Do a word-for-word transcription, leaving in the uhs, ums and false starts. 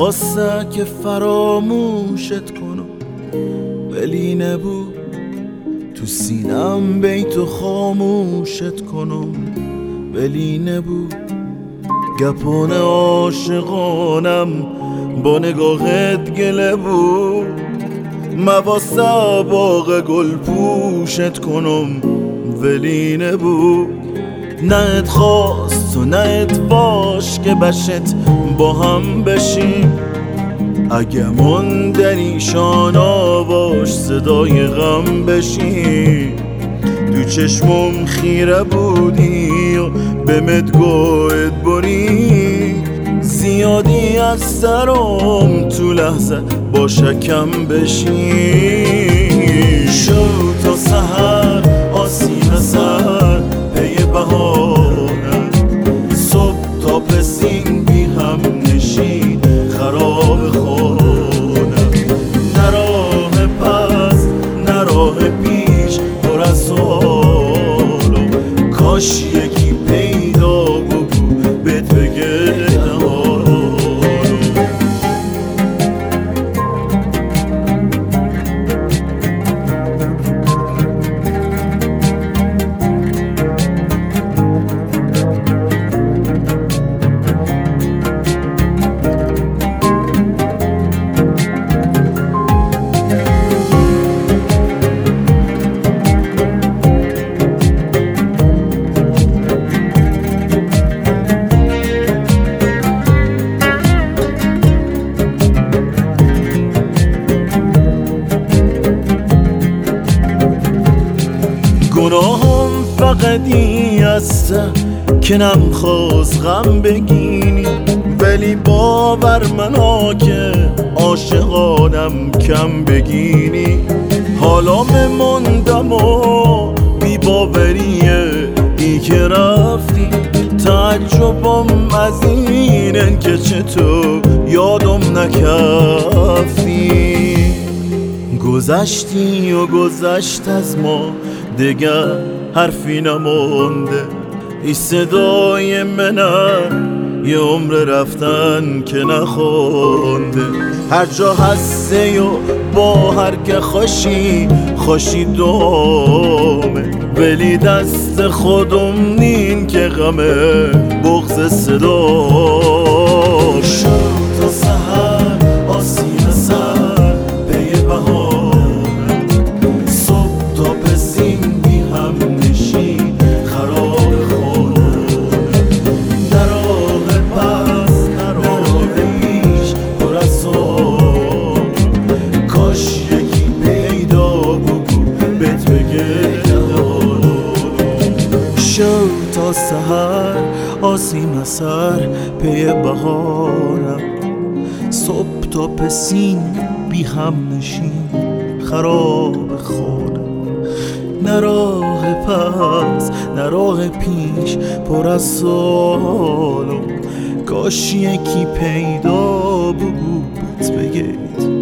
واسه که فراموشت کنم، ولی نبود تو سینم بیتو خاموشت کنم، ولی نبود گپان عاشقانم با نگاهت گله بود. مواسه باغ گل پوشت کنم، ولی نبود. نه ات خواست و نه ات باش که بشت با هم بشیم. اگه مندنی شان آواش صدای غم بشیم. تو چشمم خیره بودی و به مدگوهت بری. زیادی از سرم تو لحظه با شکم بشی. شو تا سحر آسیم سر پی بهارم، صبح تا پسین بی هم نشین خراب خونم. نه راه پس نه راه پیش پر از سوالو، کاش یکی پیدا بگو بهت بگه گناهم فقط این هسته که نمخواست غم بگینی، ولی باور منا که عاشقانم کم بگینی. حالا مموندم و بی باوریه ای که رفتی. تعجبم از اینن که چطور یادم نکفتی. گذشتی و گذشت از ما دیگر حرفی نمونده. ای صدای منم یه عمر رفتن که نخونده. هر جا هسته و با هر که خوشی خوشی دومه، ولی دست خودم نین که غمه بغض صدا. شو تا سحر آسیم سر پی بهارم، صبح تا پسین بی هم نشین خراب خونم. نه راه پس نه راه پیش پر از سوال، کاش یکی پیدا بگو بهت بگه شو تا سحر آسیم سر پی بهارم، صبح تا پسین بی هم نشین خراب خونم. نه راه پس نه راه پیش پر از سوالم، کاش یکی پیدا بود بهت بگه